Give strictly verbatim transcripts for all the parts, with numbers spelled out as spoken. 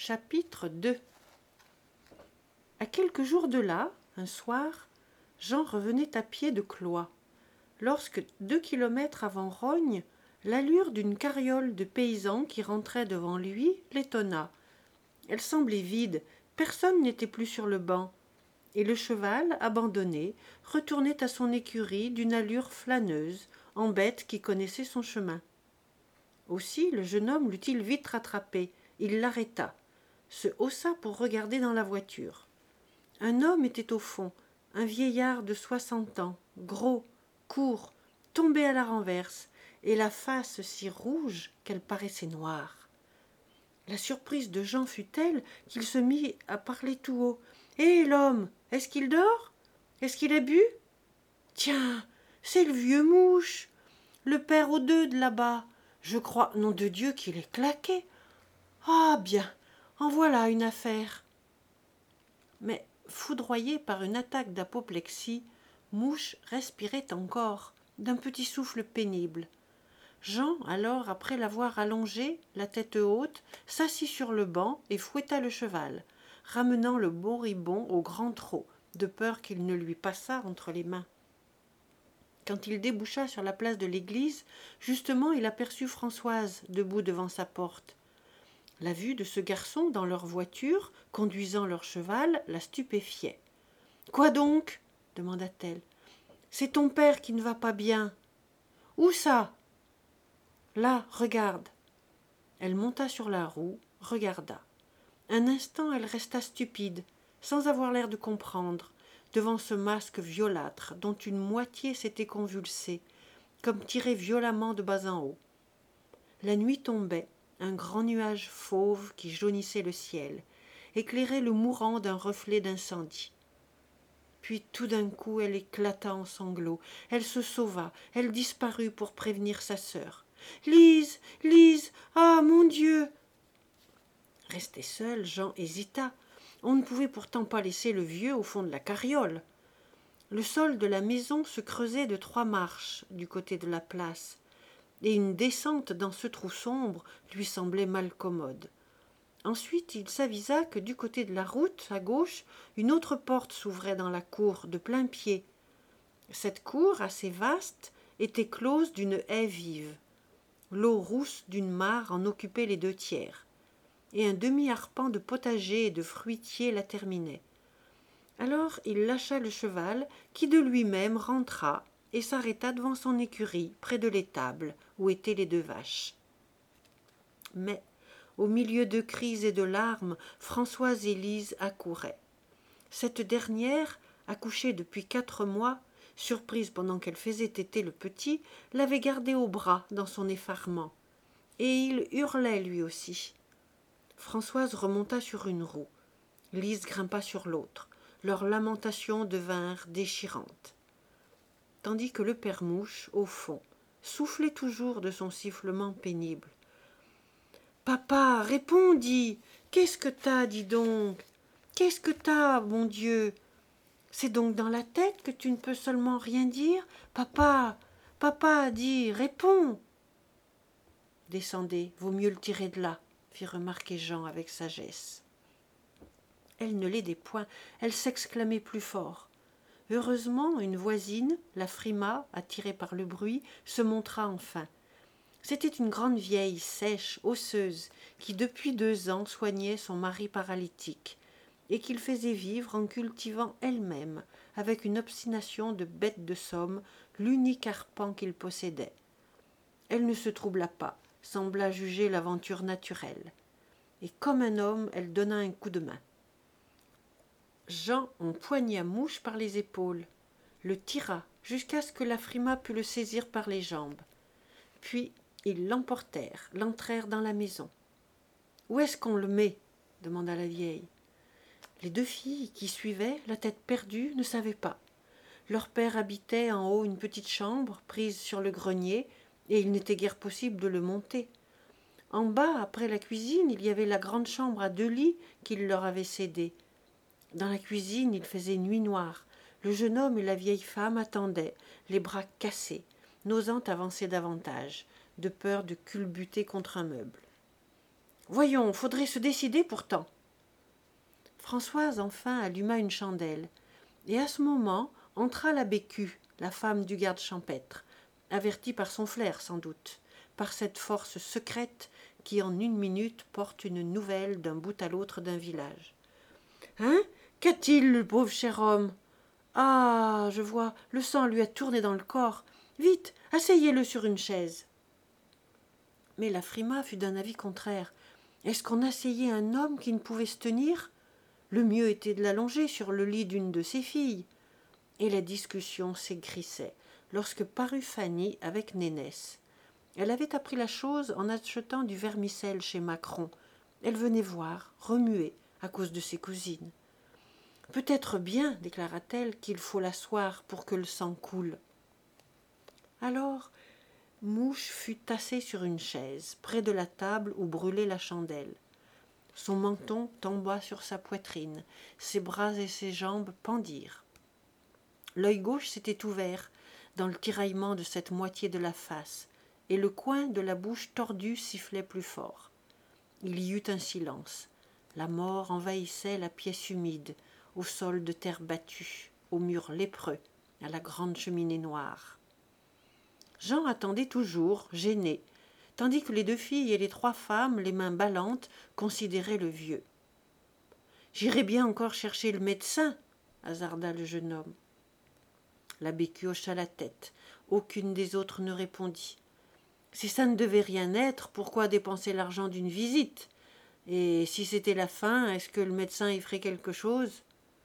Chapitre deux. À quelques jours de là, un soir, Jean revenait à pied de Cloyes, lorsque, deux kilomètres avant Rognes, l'allure d'une carriole de paysans qui rentrait devant lui l'étonna. Elle semblait vide, personne n'était plus sur le banc, et le cheval, abandonné, retournait à son écurie d'une allure flâneuse, en bête qui connaissait son chemin. Aussi le jeune homme l'eut-il vite rattrapé. Il l'arrêta, se haussa pour regarder dans la voiture. Un homme était au fond, un vieillard de soixante ans, gros, court, tombé à la renverse, et la face si rouge qu'elle paraissait noire. La surprise de Jean fut telle qu'il se mit à parler tout haut. « Hé, l'homme, est-ce qu'il dort? Est-ce qu'il a bu? Tiens, c'est le vieux Mouche, le père aux deux de là-bas. Je crois, nom de Dieu, qu'il est claqué. Ah bien, en voilà une affaire. » Mais, foudroyé par une attaque d'apoplexie, Mouche respirait encore, d'un petit souffle pénible. Jean, alors, après l'avoir allongé, la tête haute, s'assit sur le banc et fouetta le cheval, ramenant le moribond au grand trot, de peur qu'il ne lui passât entre les mains. Quand il déboucha sur la place de l'église, justement il aperçut Françoise debout devant sa porte. La vue de ce garçon dans leur voiture, conduisant leur cheval, la stupéfiait. « Quoi donc ?» demanda-t-elle. « C'est ton père qui ne va pas bien. »« Où ça ?»« Là, regarde. » Elle monta sur la roue, regarda. Un instant elle resta stupide, sans avoir l'air de comprendre, devant ce masque violâtre dont une moitié s'était convulsée, comme tirée violemment de bas en haut. La nuit tombait, un grand nuage fauve qui jaunissait le ciel, éclairait le mourant d'un reflet d'incendie. Puis tout d'un coup elle éclata en sanglots, elle se sauva, elle disparut pour prévenir sa sœur. « Lise, Lise, ah, mon Dieu !» Resté seul, Jean hésita. On ne pouvait pourtant pas laisser le vieux au fond de la carriole. Le sol de la maison se creusait de trois marches du côté de la place, et une descente dans ce trou sombre lui semblait mal commode. Ensuite, il s'avisa que du côté de la route, à gauche, une autre porte s'ouvrait dans la cour, de plain-pied. Cette cour, assez vaste, était close d'une haie vive. L'eau rousse d'une mare en occupait les deux tiers, et un demi-arpent de potager et de fruitier la terminait. Alors il lâcha le cheval, qui de lui-même rentra et s'arrêta devant son écurie, près de l'étable, où étaient les deux vaches. Mais, au milieu de cris et de larmes, Françoise et Lise accouraient. Cette dernière, accouchée depuis quatre mois, surprise pendant qu'elle faisait téter le petit, l'avait gardé au bras dans son effarement. Et il hurlait lui aussi. Françoise remonta sur une roue. Lise grimpa sur l'autre. Leurs lamentations devinrent déchirantes. Tandis que le père Mouche, au fond, soufflait toujours de son sifflement pénible. « Papa, réponds, dis. Qu'est-ce que t'as, dis donc? Qu'est-ce que t'as, mon Dieu? C'est donc dans la tête que tu ne peux seulement rien dire? Papa, papa, dis, réponds. » « Descendez, vaut mieux le tirer de là, » fit remarquer Jean avec sagesse. Elle ne l'aidait point, elle s'exclamait plus fort. Heureusement, une voisine, la Frima, attirée par le bruit, se montra enfin. C'était une grande vieille, sèche, osseuse, qui depuis deux ans soignait son mari paralytique, et qu'il faisait vivre en cultivant elle-même, avec une obstination de bête de somme, l'unique arpent qu'il possédait. Elle ne se troubla pas, sembla juger l'aventure naturelle, et comme un homme, elle donna un coup de main. Jean empoigna Mouche par les épaules, le tira jusqu'à ce que la Frima pût le saisir par les jambes. Puis ils l'emportèrent, l'entrèrent dans la maison. « Où est-ce qu'on le met ?» demanda la vieille. Les deux filles qui suivaient, la tête perdue, ne savaient pas. Leur père habitait en haut une petite chambre prise sur le grenier, et il n'était guère possible de le monter. En bas, après la cuisine, il y avait la grande chambre à deux lits qu'il leur avait cédée. Dans la cuisine, il faisait nuit noire. Le jeune homme et la vieille femme attendaient, les bras cassés, n'osant avancer davantage, de peur de culbuter contre un meuble. Voyons, faudrait se décider pourtant. Françoise enfin alluma une chandelle, et à ce moment entra la Bécu, la femme du garde champêtre, avertie par son flair sans doute, par cette force secrète qui en une minute porte une nouvelle d'un bout à l'autre d'un village. Hein? Qu'a-t-il, le pauvre cher homme? Ah, je vois, le sang lui a tourné dans le corps. Vite, asseyez-le sur une chaise. Mais la Frima fut d'un avis contraire. Est-ce qu'on asseyait un homme qui ne pouvait se tenir? Le mieux était de l'allonger sur le lit d'une de ses filles. Et la discussion s'aigrissait lorsque parut Fanny avec Nénesse. Elle avait appris la chose en achetant du vermicelle chez Macron. Elle venait voir, remuer, à cause de ses cousines. Peut-être bien, déclara-t-elle, qu'il faut l'asseoir pour que le sang coule. Alors, Mouche fut tassé sur une chaise, près de la table où brûlait la chandelle. Son menton tomba sur sa poitrine, ses bras et ses jambes pendirent. L'œil gauche s'était ouvert dans le tiraillement de cette moitié de la face, et le coin de la bouche tordue sifflait plus fort. Il y eut un silence. La mort envahissait la pièce humide, au sol de terre battue, aux murs lépreux, à la grande cheminée noire. Jean attendait toujours, gêné, tandis que les deux filles et les trois femmes, les mains ballantes, considéraient le vieux. « J'irai bien encore chercher le médecin, » hasarda le jeune homme. La Bécu hocha la tête. Aucune des autres ne répondit. Si ça ne devait rien être, pourquoi dépenser l'argent d'une visite? Et si c'était la fin, est-ce que le médecin y ferait quelque chose?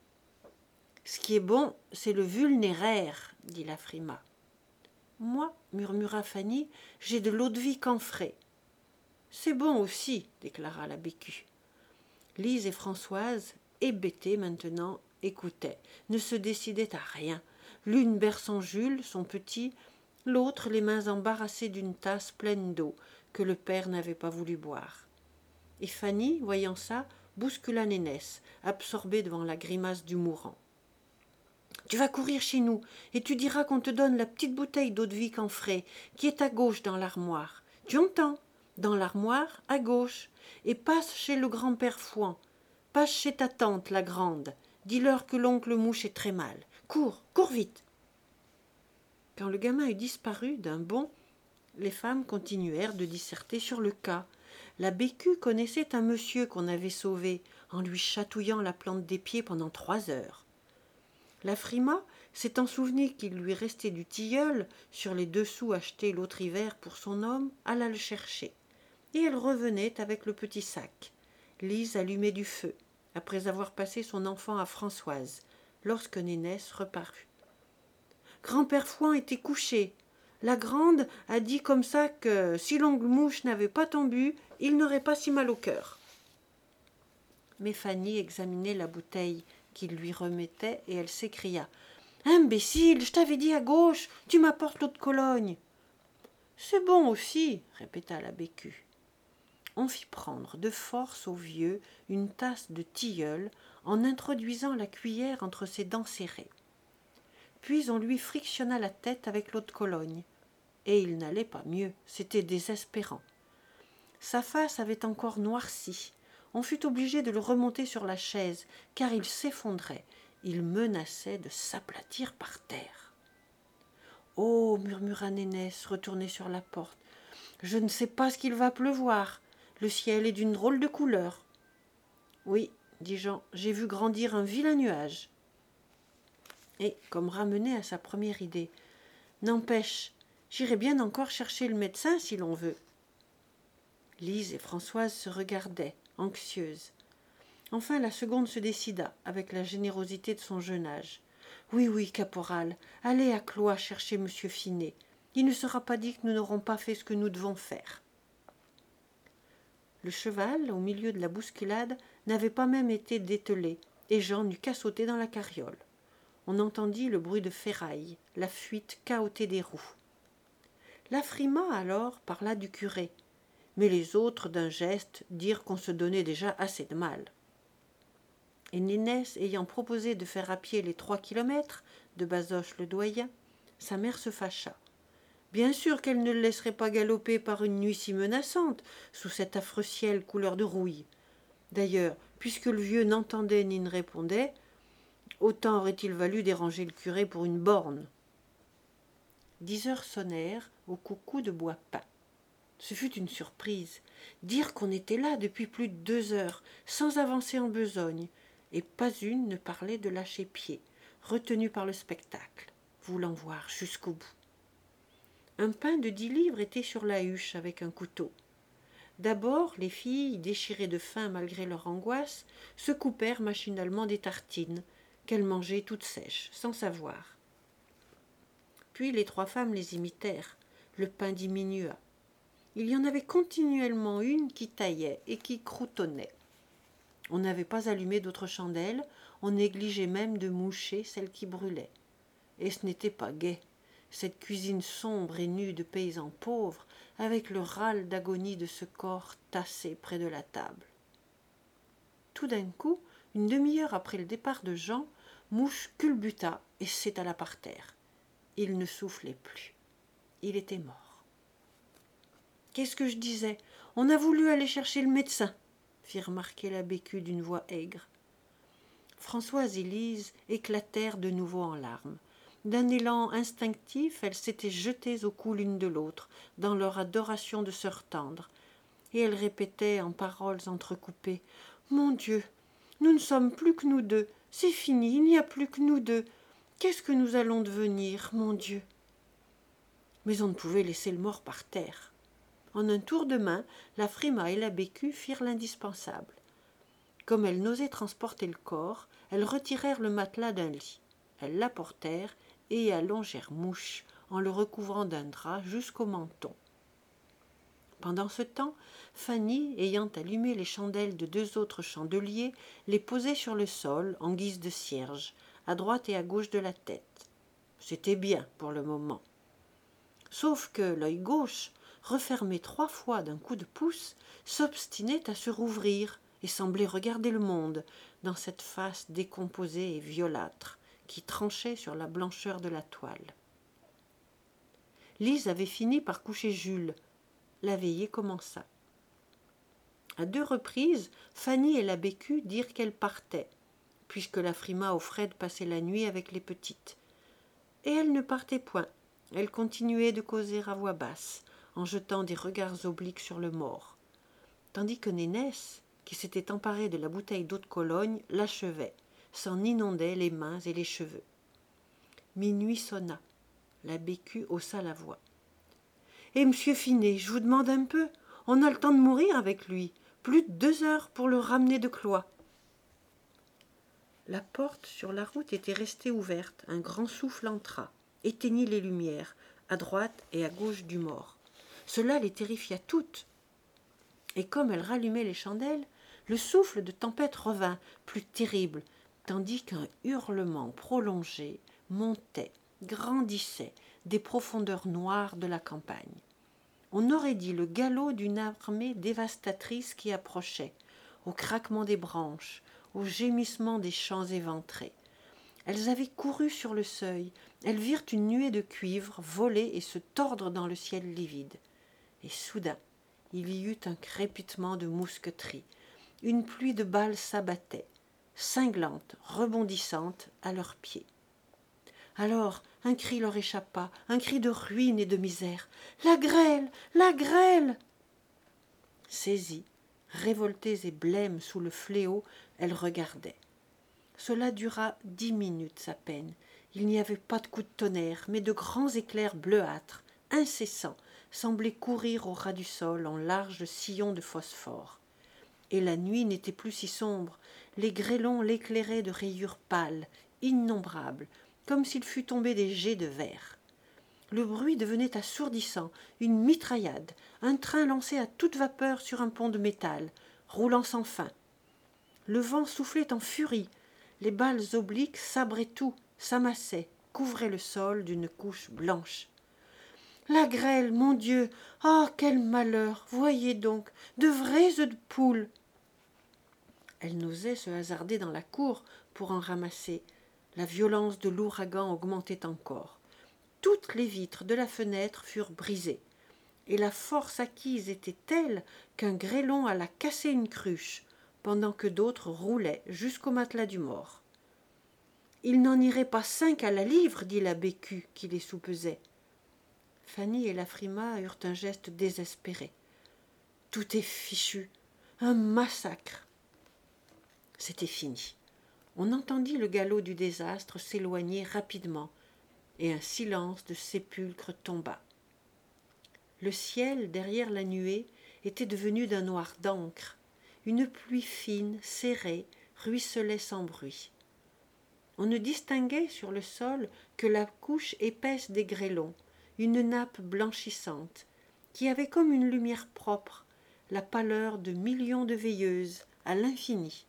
Ce qui est bon, c'est le vulnéraire, dit la Frima. Moi, murmura Fanny, j'ai de l'eau-de-vie camphrée. C'est bon aussi, déclara la Bécu. Lise et Françoise, hébétées maintenant, écoutaient, ne se décidaient à rien. L'une berçant Jules, son petit, l'autre les mains embarrassées d'une tasse pleine d'eau que le père n'avait pas voulu boire. Et Fanny, voyant ça, bouscula Nénesse, absorbée devant la grimace du mourant. « Tu vas courir chez nous et tu diras qu'on te donne la petite bouteille d'eau-de-vie camphrée qui est à gauche dans l'armoire. Tu entends? Dans l'armoire, à gauche. Et passe chez le grand-père Fouan. Passe chez ta tante, la grande. Dis-leur que l'oncle Mouche est très mal. Cours, cours vite. » Quand le gamin eut disparu d'un bond, les femmes continuèrent de disserter sur le cas. La Bécu connaissait un monsieur qu'on avait sauvé en lui chatouillant la plante des pieds pendant trois heures. La Frima, s'étant souvenu qu'il lui restait du tilleul sur les deux sous achetés l'autre hiver pour son homme, alla le chercher. Et elle revenait avec le petit sac. Lise allumait du feu, après avoir passé son enfant à Françoise, lorsque Nénesse reparut. Grand-père Fouan était couché. La grande a dit comme ça que si l'oncle Mouche n'avait pas tombu, il n'aurait pas si mal au cœur. Mais Fanny examinait la bouteille qu'il lui remettait et elle s'écria. « Imbécile, je t'avais dit à gauche, tu m'apportes l'eau de Cologne. »« C'est bon aussi, » répéta la Bécu. On fit prendre de force au vieux une tasse de tilleul en introduisant la cuillère entre ses dents serrées. Puis on lui frictionna la tête avec l'eau de Cologne. Et il n'allait pas mieux, c'était désespérant. Sa face avait encore noirci. On fut obligé de le remonter sur la chaise, car il s'effondrait. Il menaçait de s'aplatir par terre. « Oh » murmura Nénesse, retournée sur la porte. « Je ne sais pas ce qu'il va pleuvoir. Le ciel est d'une drôle de couleur. »« Oui, » dit Jean, « j'ai vu grandir un vilain nuage. » Et, comme ramené à sa première idée, « N'empêche, j'irai bien encore chercher le médecin si l'on veut. » Lise et Françoise se regardaient, anxieuses. Enfin la seconde se décida, avec la générosité de son jeune âge. « Oui, oui, caporal, allez à Cloyes chercher monsieur Finet. Il ne sera pas dit que nous n'aurons pas fait ce que nous devons faire. » Le cheval, au milieu de la bousculade, n'avait pas même été dételé, et Jean n'eut qu'à sauter dans la carriole. On entendit le bruit de ferraille, la fuite chaotée des roues. La Frima, alors, parla du curé, mais les autres, d'un geste, dirent qu'on se donnait déjà assez de mal. Et Nénesse ayant proposé de faire à pied les trois kilomètres de Bazoches-le-Doyen, sa mère se fâcha. Bien sûr qu'elle ne le laisserait pas galoper par une nuit si menaçante, sous cet affreux ciel couleur de rouille. D'ailleurs, puisque le vieux n'entendait ni ne répondait, autant aurait-il valu déranger le curé pour une borne. Dix heures sonnèrent au coucou de bois peint. Ce fut une surprise. Dire qu'on était là depuis plus de deux heures, sans avancer en besogne, et pas une ne parlait de lâcher pied, retenue par le spectacle, voulant voir jusqu'au bout. Un pain de dix livres était sur la huche avec un couteau. D'abord, les filles, déchirées de faim malgré leur angoisse, se coupèrent machinalement des tartines, qu'elles mangeaient toutes sèches, sans savoir. Puis les trois femmes les imitèrent. Le pain diminua. Il y en avait continuellement une qui taillait et qui croutonnait. On n'avait pas allumé d'autres chandelles, on négligeait même de moucher celle qui brûlait. Et ce n'était pas gai, cette cuisine sombre et nue de paysans pauvres, avec le râle d'agonie de ce corps tassé près de la table. Tout d'un coup, une demi-heure après le départ de Jean, Mouche culbuta et s'étala par terre. Il ne soufflait plus. Il était mort. Qu'est-ce que je disais? On a voulu aller chercher le médecin, fit remarquer la Bécu d'une voix aigre. Françoise et Lise éclatèrent de nouveau en larmes. D'un élan instinctif, elles s'étaient jetées au cou l'une de l'autre, dans leur adoration de sœurs tendres, et elles répétaient en paroles entrecoupées « Mon Dieu, nous ne sommes plus que nous deux, c'est fini, il n'y a plus que nous deux. Qu'est-ce que nous allons devenir, mon Dieu ?» Mais on ne pouvait laisser le mort par terre. En un tour de main, la Frima et la Bécu firent l'indispensable. Comme elles n'osaient transporter le corps, elles retirèrent le matelas d'un lit. Elles l'apportèrent et allongèrent Mouche en le recouvrant d'un drap jusqu'au menton. Pendant ce temps, Fanny, ayant allumé les chandelles de deux autres chandeliers, les posait sur le sol en guise de cierge, à droite et à gauche de la tête. C'était bien pour le moment. Sauf que l'œil gauche, refermé trois fois d'un coup de pouce, s'obstinait à se rouvrir et semblait regarder le monde dans cette face décomposée et violâtre qui tranchait sur la blancheur de la toile. Lise avait fini par coucher Jules. La veillée commença. À deux reprises, Fanny et la Bécu dirent qu'elles partaient, puisque la Frima offrait de passer la nuit avec les petites. Et elles ne partaient point. Elles continuaient de causer à voix basse, en jetant des regards obliques sur le mort, tandis que Nénesse, qui s'était emparée de la bouteille d'eau de Cologne, l'achevait, s'en inondait les mains et les cheveux. Minuit sonna. La Bécu haussa la voix. « Et monsieur Finet, je vous demande un peu, on a le temps de mourir avec lui, plus de deux heures pour le ramener de Cloyes. » La porte sur la route était restée ouverte, un grand souffle entra, éteignit les lumières, à droite et à gauche du mort. Cela les terrifia toutes. Et comme elles rallumaient les chandelles, le souffle de tempête revint, plus terrible, tandis qu'un hurlement prolongé montait, grandissait des profondeurs noires de la campagne. On aurait dit le galop d'une armée dévastatrice qui approchait, au craquement des branches, au gémissement des champs éventrés. Elles avaient couru sur le seuil, elles virent une nuée de cuivre voler et se tordre dans le ciel livide. Et soudain, il y eut un crépitement de mousqueterie. Une pluie de balles s'abattait, cinglante, rebondissante, à leurs pieds. Alors, un cri leur échappa, un cri de ruine et de misère. « La grêle! La grêle !» Saisies, révoltées et blêmes sous le fléau, elles regardaient. Cela dura dix minutes à peine. Il n'y avait pas de coups de tonnerre, mais de grands éclairs bleuâtres, incessants, semblaient courir au ras du sol en larges sillons de phosphore. Et la nuit n'était plus si sombre. Les grêlons l'éclairaient de rayures pâles, innombrables, comme s'il fût tombé des jets de verre. Le bruit devenait assourdissant, une mitraillade, un train lancé à toute vapeur sur un pont de métal, roulant sans fin. Le vent soufflait en furie, les balles obliques sabraient tout, s'amassaient, couvraient le sol d'une couche blanche. La grêle, mon Dieu! Ah, quel malheur! Voyez donc, de vrais œufs de poule! Elle n'osait se hasarder dans la cour pour en ramasser. La violence de l'ouragan augmentait encore. toutes les vitres de la fenêtre furent brisées, et la force acquise était telle qu'un grêlon alla casser une cruche, pendant que d'autres roulaient jusqu'au matelas du mort. « Il n'en irait pas cinq à la livre, dit la Bécu qui les soupesait. Fanny et la Frimat eurent un geste désespéré. Tout est fichu, un massacre. C'était fini. On entendit le galop du désastre s'éloigner rapidement, et un silence de sépulcre tomba. Le ciel, derrière la nuée, était devenu d'un noir d'encre. Une pluie fine, serrée, ruisselait sans bruit. On ne distinguait sur le sol que la couche épaisse des grêlons, une nappe blanchissante, qui avait comme une lumière propre, la pâleur de millions de veilleuses à l'infini.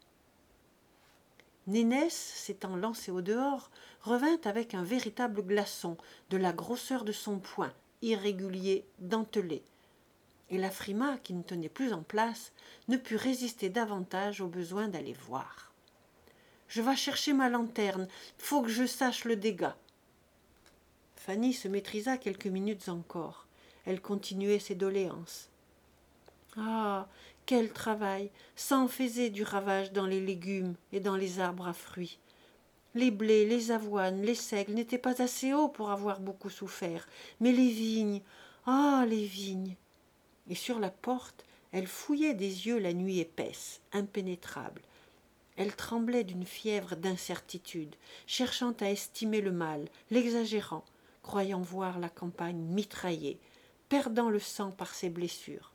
Nénesse, s'étant lancée au dehors, revint avec un véritable glaçon, de la grosseur de son poing, irrégulier, dentelé. Et la Frimat, qui ne tenait plus en place, ne put résister davantage au besoin d'aller voir. « Je vas chercher ma lanterne, faut que je sache le dégât. » Fanny se maîtrisa quelques minutes encore. Elle continuait ses doléances. « Ah, quel travail! Ça en faisait du ravage dans les légumes et dans les arbres à fruits. Les blés, les avoines, les seigles n'étaient pas assez hauts pour avoir beaucoup souffert, mais les vignes, ah, les vignes !» Et sur la porte, elle fouillait des yeux la nuit épaisse, impénétrable. Elle tremblait d'une fièvre d'incertitude, cherchant à estimer le mal, l'exagérant, croyant voir la campagne mitraillée, perdant le sang par ses blessures.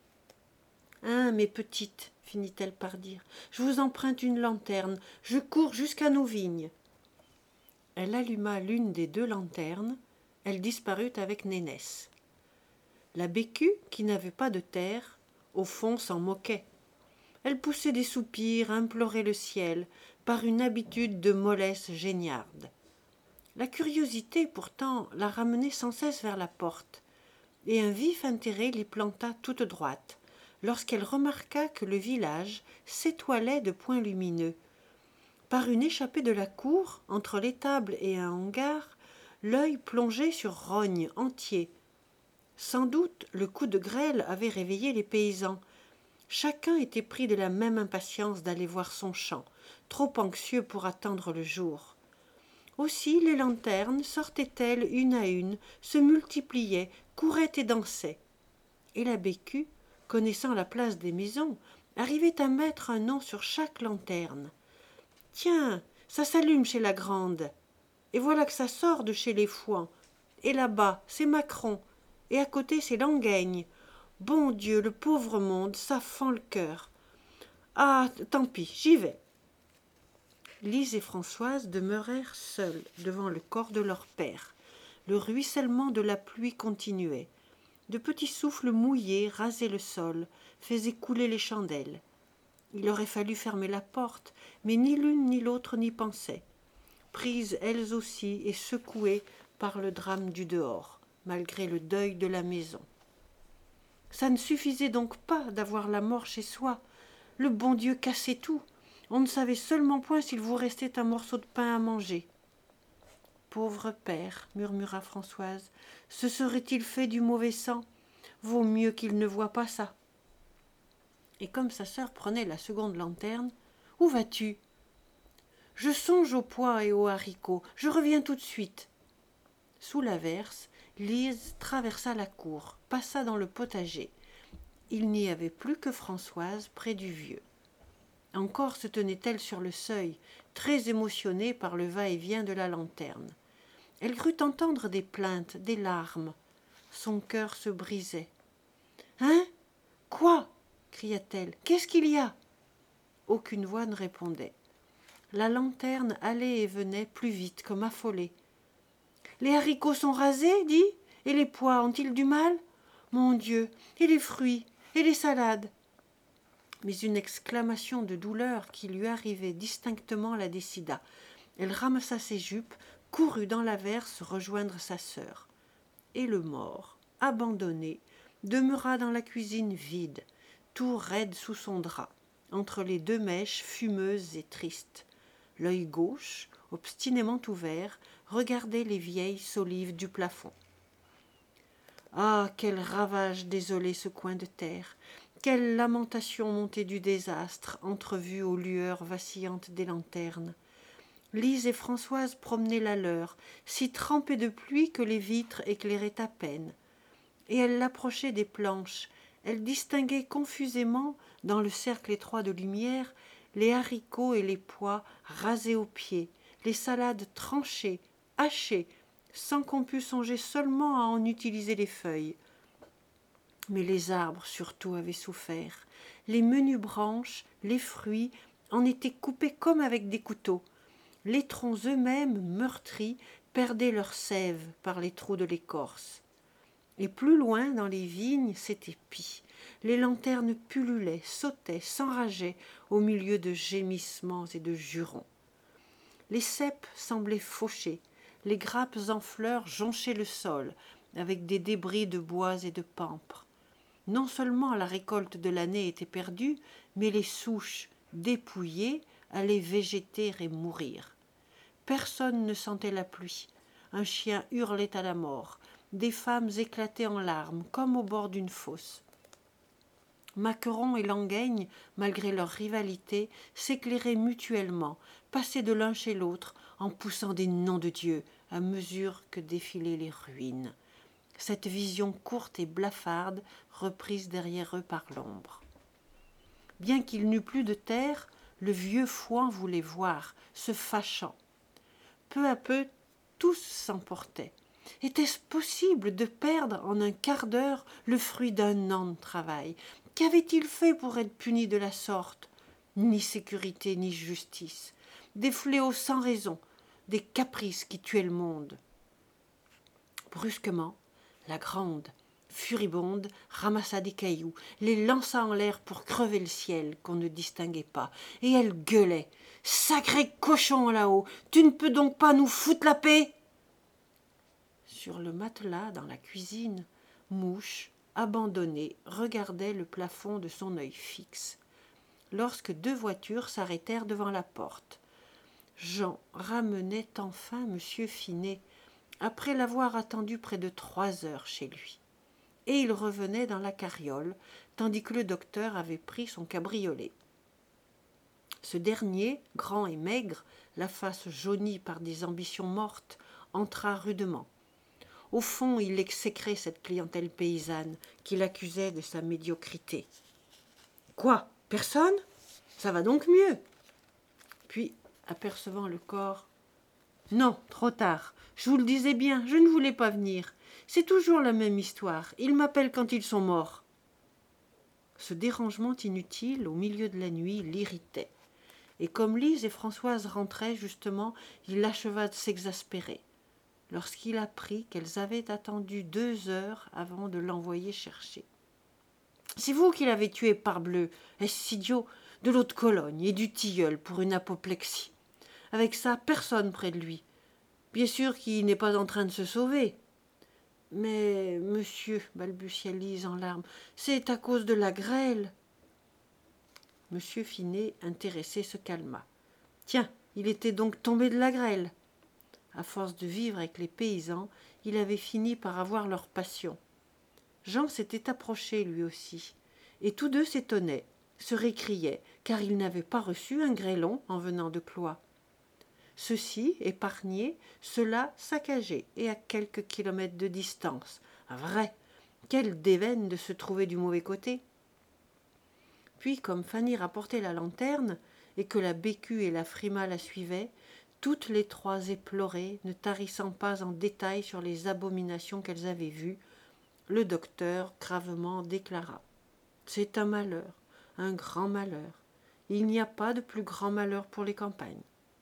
« Hein, mes petites, finit-elle par dire, je vous emprunte une lanterne, je cours jusqu'à nos vignes. » Elle alluma l'une des deux lanternes, elle disparut avec Nénesse. La Bécu, qui n'avait pas de terre, au fond s'en moquait. Elle poussait des soupirs, implorait le ciel, par une habitude de mollesse géniarde. La curiosité, pourtant, la ramenait sans cesse vers la porte, et un vif intérêt l'y planta toute droite, lorsqu'elle remarqua que le village s'étoilait de points lumineux. Par une échappée de la cour, entre l'étable et un hangar, l'œil plongeait sur Rognes entier. Sans doute le coup de grêle avait réveillé les paysans. Chacun était pris de la même impatience d'aller voir son champ, trop anxieux pour attendre le jour. Aussi les lanternes sortaient-elles une à une, se multipliaient, couraient et dansaient. Et la Bécu, connaissant la place des maisons, arrivait à mettre un nom sur chaque lanterne. « Tiens, ça s'allume chez la grande, et voilà que ça sort de chez les Fouans, et là-bas, c'est Macron, et à côté, c'est Langueigne. Bon Dieu, le pauvre monde, ça fend le cœur. Ah, tant pis, j'y vais. » Lise et Françoise demeurèrent seules devant le corps de leur père. Le ruissellement de la pluie continuait. De petits souffles mouillés rasaient le sol, faisaient couler les chandelles. Il aurait fallu fermer la porte, mais ni l'une ni l'autre n'y pensaient, prises elles aussi et secouées par le drame du dehors, malgré le deuil de la maison. Ça ne suffisait donc pas d'avoir la mort chez soi. Le bon Dieu cassait tout. On ne savait seulement point s'il vous restait un morceau de pain à manger. « Pauvre père, murmura Françoise, se serait-il fait du mauvais sang? Vaut mieux qu'il ne voie pas ça. » Et comme sa sœur prenait la seconde lanterne, « Où vas-tu ?»« Je songe aux pois et aux haricots. Je reviens tout de suite. » Sous l'averse, Lise traversa la cour, passa dans le potager. Il n'y avait plus que Françoise près du vieux. Encore se tenait-elle sur le seuil, très émotionnée par le va-et-vient de la lanterne. Elle crut entendre des plaintes, des larmes. Son cœur se brisait. « Hein? Quoi ?» cria-t-elle. « Qu'est-ce qu'il y a ?» Aucune voix ne répondait. La lanterne allait et venait plus vite, comme affolée. « Les haricots sont rasés, dis, et les pois ont-ils du mal? Mon Dieu, et les fruits, et les salades ?» Mais une exclamation de douleur qui lui arrivait distinctement la décida. Elle ramassa ses jupes, courut dans l'averse rejoindre sa sœur. Et le mort, abandonné, demeura dans la cuisine vide, tout raide sous son drap, entre les deux mèches fumeuses et tristes. L'œil gauche, obstinément ouvert, regardaient les vieilles solives du plafond. Ah, quel ravage désolé ce coin de terre! Quelle lamentation montée du désastre, entrevue aux lueurs vacillantes des lanternes! Lise et Françoise promenaient la leur, si trempées de pluie que les vitres éclairaient à peine. Et elles l'approchaient des planches. Elles distinguaient confusément, dans le cercle étroit de lumière, les haricots et les pois rasés aux pieds, les salades tranchées, hachées, sans qu'on pût songer seulement à en utiliser les feuilles. Mais les arbres surtout avaient souffert. Les menues branches, les fruits, en étaient coupés comme avec des couteaux. Les troncs eux-mêmes, meurtris, perdaient leur sève par les trous de l'écorce. Et plus loin, dans les vignes, c'était pis. Les lanternes pullulaient, sautaient, s'enrageaient au milieu de gémissements et de jurons. Les ceps semblaient fauchés, les grappes en fleurs jonchaient le sol, avec des débris de bois et de pampres. Non seulement la récolte de l'année était perdue, mais les souches, dépouillées, allaient végéter et mourir. Personne ne sentait la pluie. Un chien hurlait à la mort. Des femmes éclataient en larmes, comme au bord d'une fosse. Maqueron et Langaigne, malgré leur rivalité, s'éclairaient mutuellement, passaient de l'un chez l'autre, en poussant des noms de Dieu, à mesure que défilaient les ruines. Cette vision courte et blafarde, reprise derrière eux par l'ombre. Bien qu'il n'eût plus de terre, le vieux Fouan voulait voir, se fâchant. Peu à peu, tous s'emportaient. Était-ce possible de perdre en un quart d'heure le fruit d'un an de travail? Qu'avait-il fait pour être puni de la sorte? Ni sécurité, ni justice. Des fléaux sans raison, des caprices qui tuaient le monde. Brusquement, la grande, furibonde, ramassa des cailloux, les lança en l'air pour crever le ciel qu'on ne distinguait pas, et elle gueulait. « Sacré cochon là-haut, tu ne peux donc pas nous foutre la paix !» Sur le matelas, dans la cuisine, Mouche, abandonnée, regardait le plafond de son œil fixe. Lorsque deux voitures s'arrêtèrent devant la porte. Jean ramenait enfin Monsieur Finet, après l'avoir attendu près de trois heures chez lui. Et il revenait dans la carriole, tandis que le docteur avait pris son cabriolet. Ce dernier, grand et maigre, la face jaunie par des ambitions mortes, entra rudement. Au fond, il exécrait cette clientèle paysanne qu'il accusait de sa médiocrité. « Quoi, personne ? Ça va donc mieux ?» Puis, apercevant le corps, « Non, trop tard. Je vous le disais bien, je ne voulais pas venir. C'est toujours la même histoire. Ils m'appellent quand ils sont morts. » Ce dérangement inutile, au milieu de la nuit, l'irritait. Et comme Lise et Françoise rentraient, justement, il acheva de s'exaspérer, lorsqu'il apprit qu'elles avaient attendu deux heures avant de l'envoyer chercher. « C'est vous qui l'avez tué, parbleu, est-ce idiot, de l'eau de Cologne et du tilleul pour une apoplexie. Avec ça, personne près de lui. Bien sûr qu'il n'est pas en train de se sauver. » « Mais, monsieur, balbutia Lise en larmes, c'est à cause de la grêle. » Monsieur Finet, intéressé, se calma. « Tiens, il était donc tombé de la grêle. » À force de vivre avec les paysans, il avait fini par avoir leur passion. Jean s'était approché lui aussi, et tous deux s'étonnaient, se récriaient, car ils n'avaient pas reçu un grêlon en venant de Cloyes. Ceux-ci, épargnés, ceux-là saccagés, et à quelques kilomètres de distance. Vrai, quelle déveine de se trouver du mauvais côté. Puis, comme Fanny rapportait la lanterne, et que la Bécu et la Frima la suivaient, toutes les trois éploraient, ne tarissant pas en détail sur les abominations qu'elles avaient vues, le docteur gravement déclara : « C'est un malheur, un grand malheur. Il n'y a pas de plus grand malheur pour les campagnes. »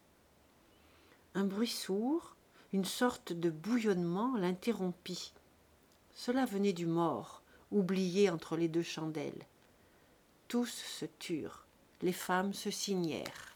Un bruit sourd, une sorte de bouillonnement l'interrompit. Cela venait du mort, oublié entre les deux chandelles. Tous se turent, les femmes se signèrent.